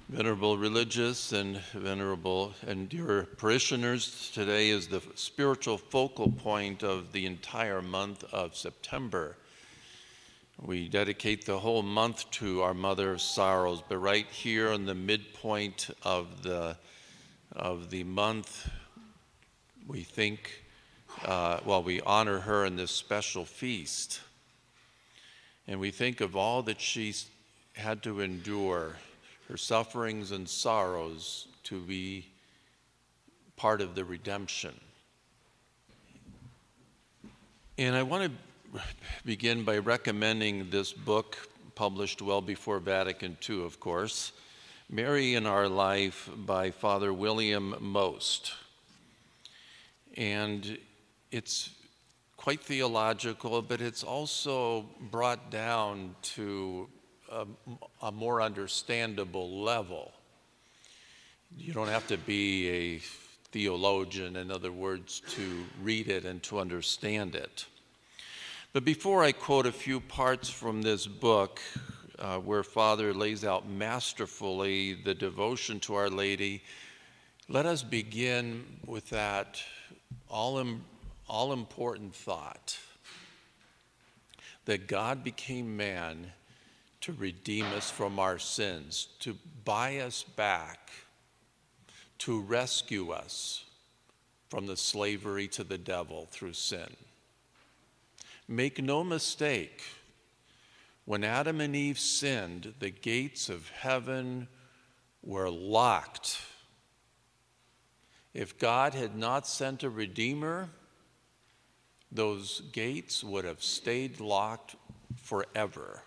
Venerable religious and venerable and dear parishioners, today is the spiritual focal point of the entire month of September. We dedicate the whole month to our Mother of Sorrows, but right here in the midpoint of the month, we think, we honor her in this special feast. And we think of all that she had to endure, her sufferings and sorrows, to be part of the redemption. And I want to begin by recommending this book, published well before Vatican II, of course, Mary in Our Life by Father William Most. And it's quite theological, but it's also brought down to a more understandable level. You don't have to be a theologian, in other words, to read it and to understand it. But before I quote a few parts from this book, where Father lays out masterfully the devotion to Our Lady, let us begin with that all-important thought that God became man to redeem us from our sins, to buy us back, to rescue us from the slavery to the devil through sin. Make no mistake, when Adam and Eve sinned, the gates of heaven were locked. If God had not sent a Redeemer, those gates would have stayed locked forever,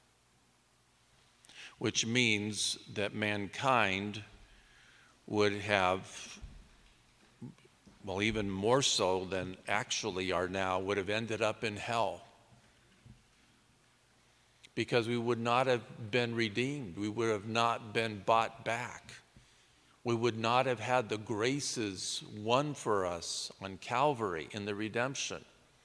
which means that mankind would have, even more so than actually are now, would have ended up in hell. Because we would not have been redeemed. We would have not been bought back. We would not have had the graces won for us on Calvary in the redemption.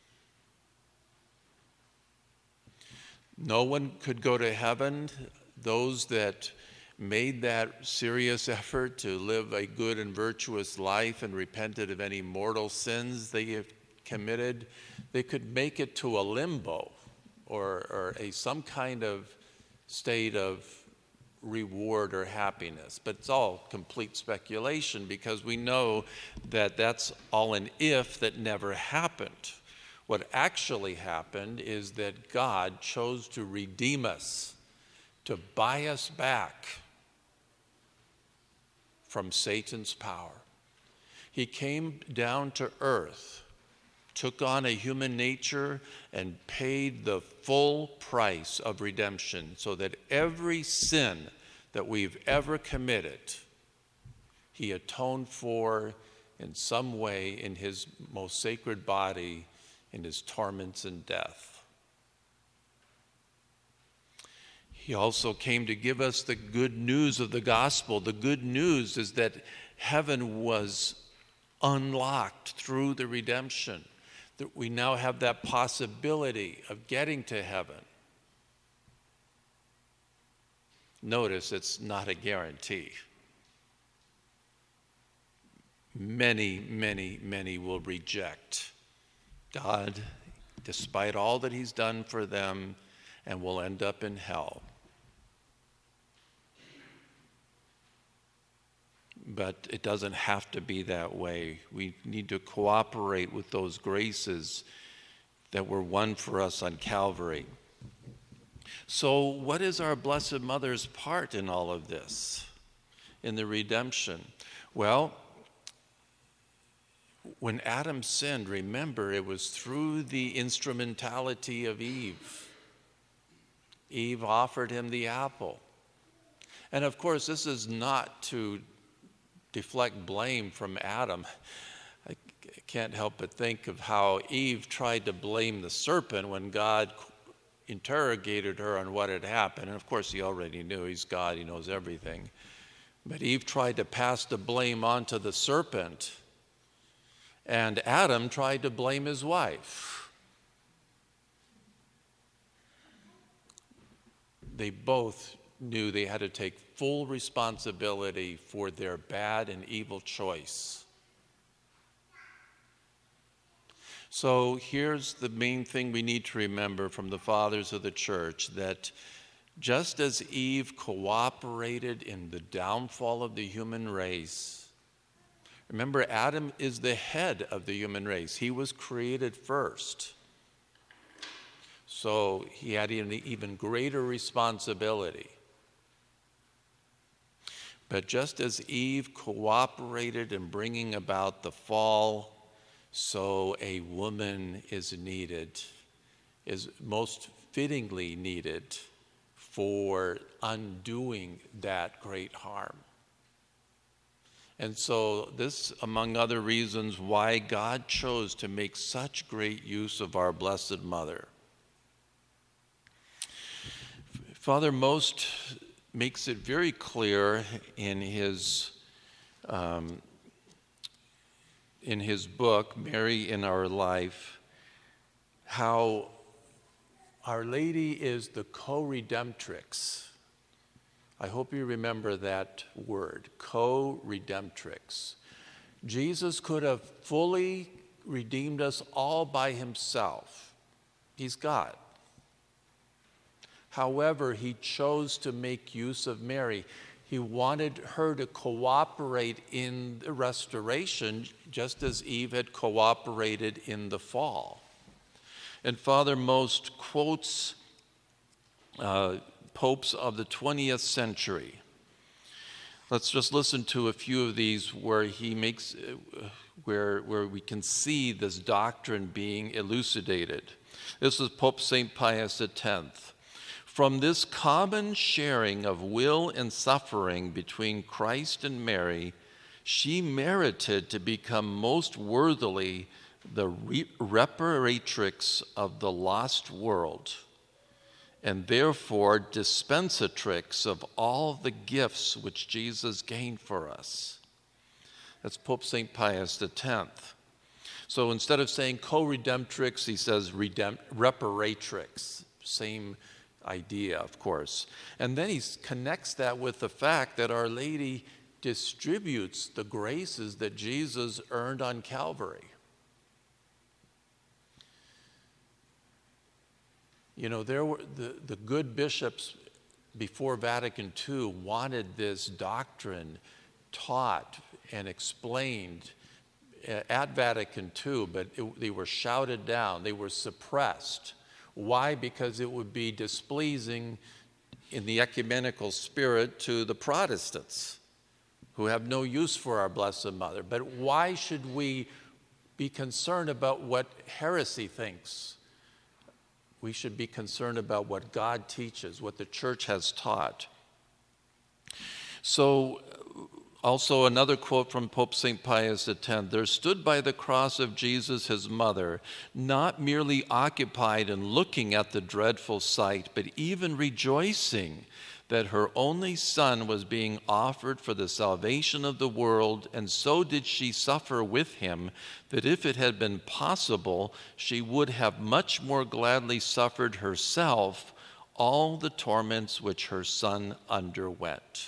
No one could go to heaven. Those that made that serious effort to live a good and virtuous life and repented of any mortal sins they have committed, they could make it to a limbo or some kind of state of reward or happiness. But it's all complete speculation, because we know that that's all an if that never happened. What actually happened is that God chose to redeem us, to buy us back from Satan's power. He came down to earth, took on a human nature, and paid the full price of redemption, so that every sin that we've ever committed, he atoned for in some way in his most sacred body, in his torments and death. He also came to give us the good news of the gospel. The good news is that heaven was unlocked through the redemption, that we now have that possibility of getting to heaven. Notice it's not a guarantee. Many will reject God despite all that he's done for them, and will end up in hell. But it doesn't have to be that way. We need to cooperate with those graces that were won for us on Calvary. So what is our Blessed Mother's part in all of this, in the redemption? Well, when Adam sinned, remember, it was through the instrumentality of Eve. Eve offered him the apple. And of course, this is not to deflect blame from Adam. I can't help but think of how Eve tried to blame the serpent when God interrogated her on what had happened. And of course, he already knew. He's God, he knows everything. But Eve tried to pass the blame on to the serpent, and Adam tried to blame his wife. They both knew they had to take full responsibility for their bad and evil choice. So here's the main thing we need to remember from the fathers of the church, that just as Eve cooperated in the downfall of the human race, remember, Adam is the head of the human race. He was created first. So he had an even greater responsibility. But just as Eve cooperated in bringing about the fall, so a woman is needed, is most fittingly needed for undoing that great harm. And so this, among other reasons, why God chose to make such great use of our Blessed Mother. Father Most makes it very clear in his book, Mary in Our Life, how Our Lady is the co-redemptrix. I hope you remember that word, co-redemptrix. Jesus could have fully redeemed us all by himself. He's God. However, he chose to make use of Mary. He wanted her to cooperate in the restoration, just as Eve had cooperated in the fall. And Father Most quotes popes of the 20th century. Let's just listen to a few of these where he makes, where we can see this doctrine being elucidated. This is Pope St. Pius X. From this common sharing of will and suffering between Christ and Mary, she merited to become most worthily the reparatrix of the lost world, and therefore dispensatrix of all the gifts which Jesus gained for us. That's Pope St. Pius X. So instead of saying co-redemptrix, he says reparatrix. Same idea, of course. And then he connects that with the fact that Our Lady distributes the graces that Jesus earned on Calvary. You know, there were the good bishops before Vatican II wanted this doctrine taught and explained at Vatican II, but they were shouted down, they were suppressed. Why? Because it would be displeasing in the ecumenical spirit to the Protestants, who have no use for our Blessed Mother. But why should we be concerned about what heresy thinks? We should be concerned about what God teaches, what the church has taught. So, also another quote from Pope St. Pius X, there stood by the cross of Jesus his mother, not merely occupied in looking at the dreadful sight, but even rejoicing that her only son was being offered for the salvation of the world, and so did she suffer with him, that if it had been possible, she would have much more gladly suffered herself all the torments which her son underwent.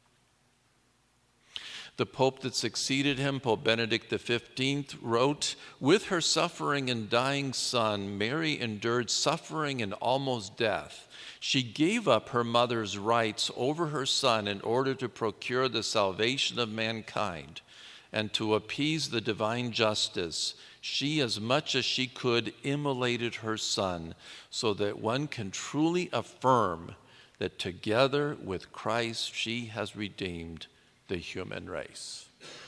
The pope that succeeded him, Pope Benedict XV, wrote, with her suffering and dying son, Mary endured suffering and almost death. She gave up her mother's rights over her son in order to procure the salvation of mankind and to appease the divine justice. She, as much as she could, immolated her son, so that one can truly affirm that together with Christ she has redeemed the human race.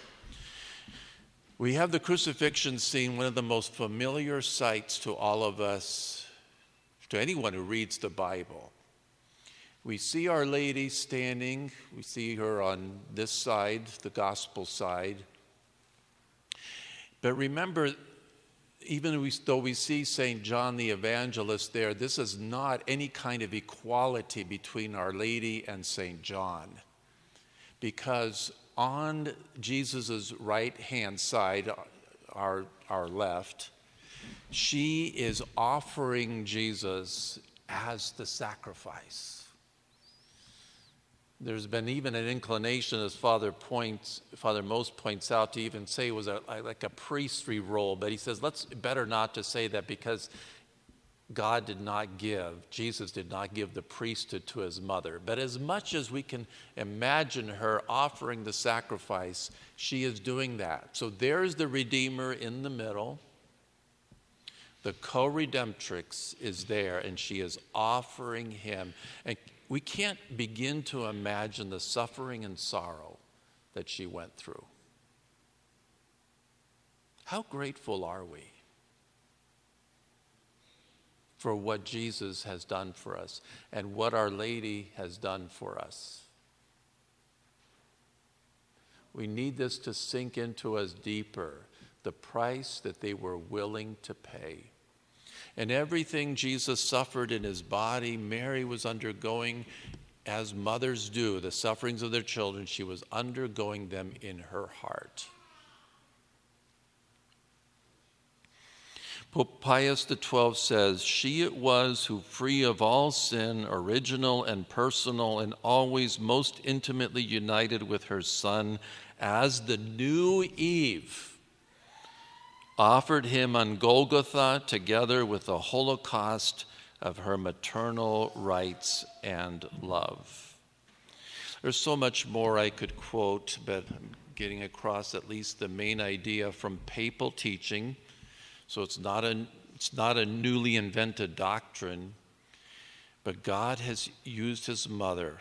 We have the crucifixion scene, one of the most familiar sights to all of us, to anyone who reads the Bible. We see Our Lady standing, we see her on this side, the gospel side. But remember, even though we see St. John the Evangelist there, this is not any kind of equality between Our Lady and St. John. Because on Jesus' right-hand side, our left, she is offering Jesus as the sacrifice. There's been even an inclination, as Father Most points out, to even say it was like a priestly role. But he says, let's better not to say that, because Jesus did not give the priesthood to his mother. But as much as we can imagine her offering the sacrifice, she is doing that. So there's the Redeemer in the middle. The co-redemptrix is there, and she is offering him. And we can't begin to imagine the suffering and sorrow that she went through. How grateful are we for what Jesus has done for us and what Our Lady has done for us? We need this to sink into us deeper, the price that they were willing to pay. And everything Jesus suffered in his body, Mary was undergoing, as mothers do, the sufferings of their children. She was undergoing them in her heart. Pope Pius XII says, "She it was who, free of all sin, original and personal, and always most intimately united with her Son as the new Eve, offered him on Golgotha together with the Holocaust of her maternal rights and love." There's so much more I could quote, but I'm getting across at least the main idea from papal teaching. So it's not a newly invented doctrine, but God has used his mother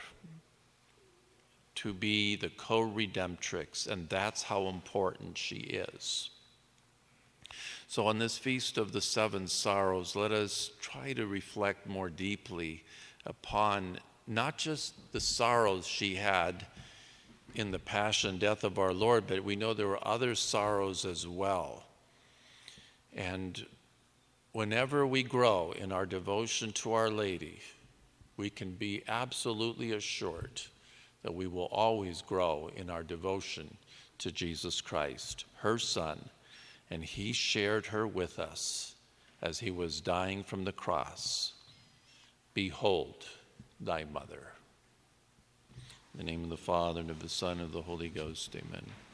to be the co-redemptrix, and that's how important she is. So on this Feast of the Seven Sorrows, let us try to reflect more deeply upon not just the sorrows she had in the passion and death of our Lord, but we know there were other sorrows as well. And whenever we grow in our devotion to Our Lady, we can be absolutely assured that we will always grow in our devotion to Jesus Christ, her Son, and he shared her with us as he was dying from the cross. Behold thy mother. In the name of the Father, and of the Son, and of the Holy Ghost, amen.